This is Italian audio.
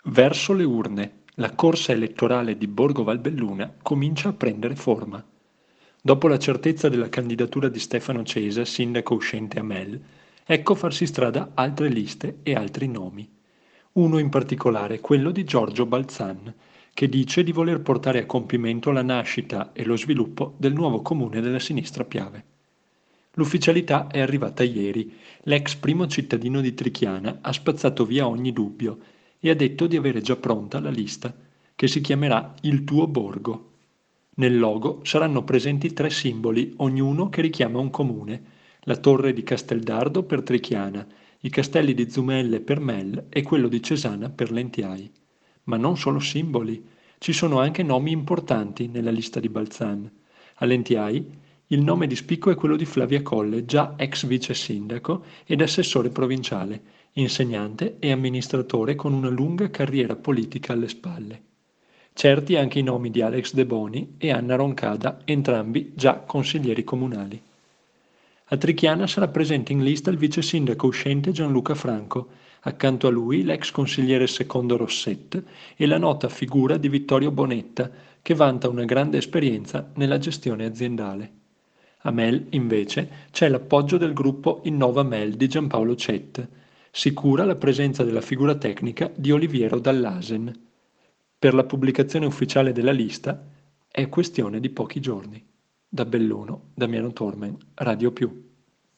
Verso le urne, la corsa elettorale di Borgo Valbelluna comincia a prendere forma. Dopo la certezza della candidatura di Stefano Cesa, sindaco uscente a Mel, ecco farsi strada altre liste e altri nomi. Uno in particolare, quello di Giorgio Balzan, che dice di voler portare a compimento la nascita e lo sviluppo del nuovo comune della Sinistra Piave. L'ufficialità è arrivata ieri. L'ex primo cittadino di Trichiana ha spazzato via ogni dubbio e ha detto di avere già pronta la lista, che si chiamerà Il tuo borgo. Nel logo saranno presenti tre simboli, ognuno che richiama un comune: la torre di Casteldardo per Trichiana, i castelli di Zumelle per Mel e quello di Cesana per Lentiai. Ma non solo simboli, ci sono anche nomi importanti nella lista di Balzan. A Lentiai il nome di spicco è quello di Flavia Colle, già ex vice sindaco ed assessore provinciale, insegnante e amministratore con una lunga carriera politica alle spalle. Certi anche i nomi di Alex De Boni e Anna Roncada, entrambi già consiglieri comunali. A Trichiana sarà presente in lista il vice sindaco uscente Gianluca Franco, accanto a lui l'ex consigliere secondo Rosset e la nota figura di Vittorio Bonetta, che vanta una grande esperienza nella gestione aziendale. A Mel, invece, c'è l'appoggio del gruppo Innova Mel di Giampaolo Cett, sicura la presenza della figura tecnica di Oliviero Dallasen. Per la pubblicazione ufficiale della lista è questione di pochi giorni. Da Belluno, Damiano Tormen, Radio Più.